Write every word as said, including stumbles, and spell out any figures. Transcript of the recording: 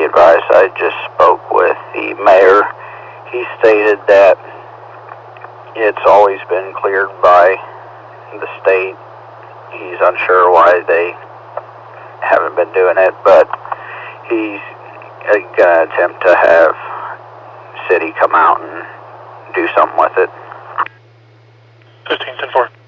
advised. I just spoke with the mayor. He stated that it's always been cleared by the state. He's unsure why they haven't been doing it, but he's going to attempt to have city come out and do something with it. fifteen ten four.